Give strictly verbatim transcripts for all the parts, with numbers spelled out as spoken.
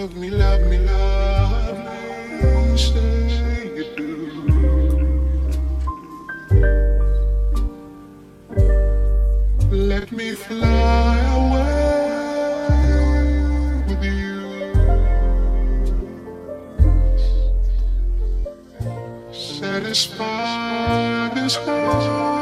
love me, love me, love me, say you do. Let me fly away with you. Satisfy this heart.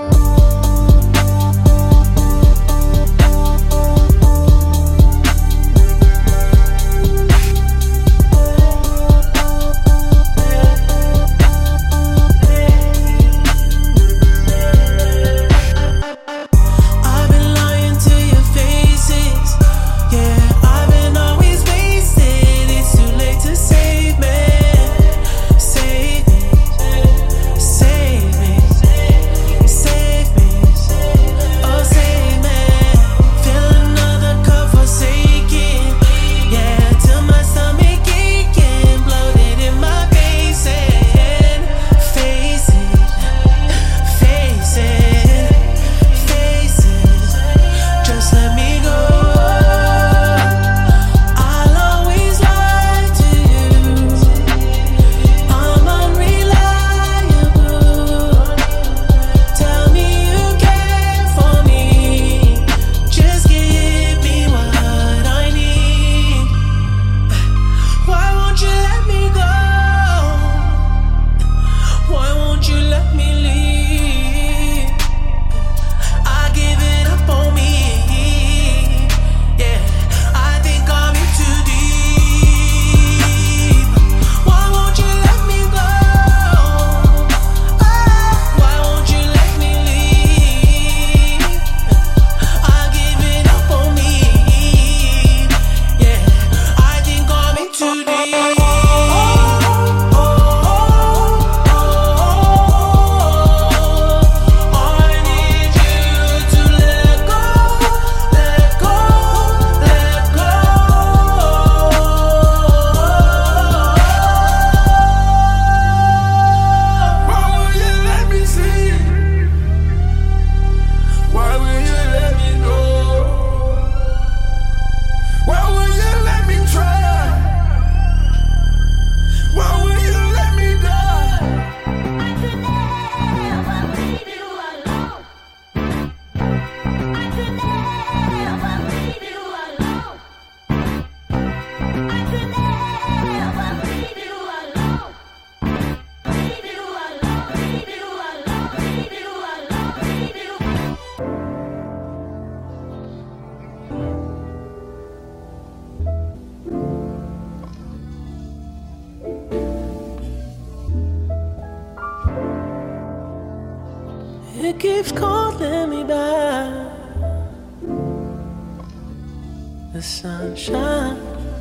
It keeps calling me back. The sunshine,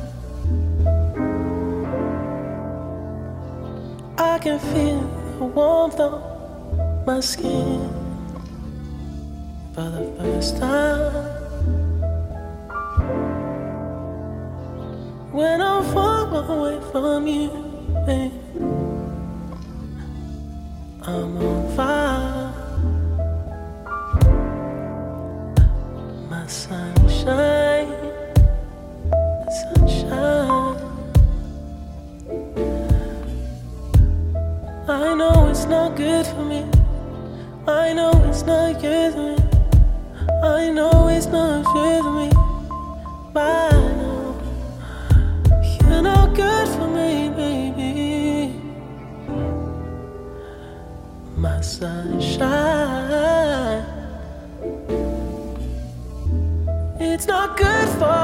I can feel the warmth on my skin for the first time. When I'm far away from you, babe, I'm on fire. My sunshine, sunshine. I know it's not good for me. I know it's not good for me. I know it's not good for me. But I know you're not good for me, baby. My sunshine. It's not good for